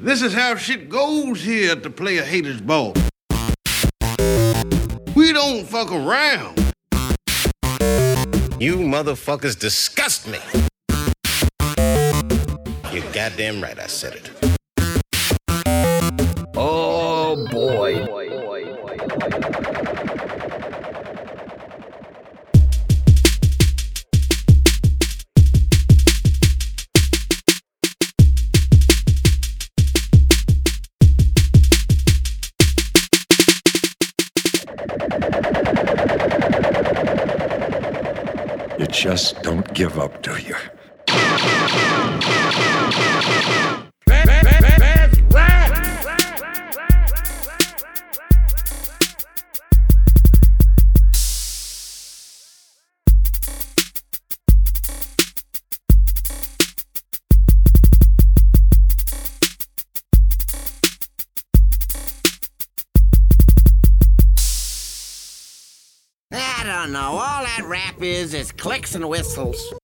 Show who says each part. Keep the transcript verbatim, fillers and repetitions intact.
Speaker 1: This is how shit goes here at the Player Haters Ball. We don't fuck around.
Speaker 2: You motherfuckers disgust me. You're goddamn right, I said it.
Speaker 3: Oh, boy.
Speaker 4: You just don't give up, do you?
Speaker 5: I don't know. All that rap is is clicks and whistles.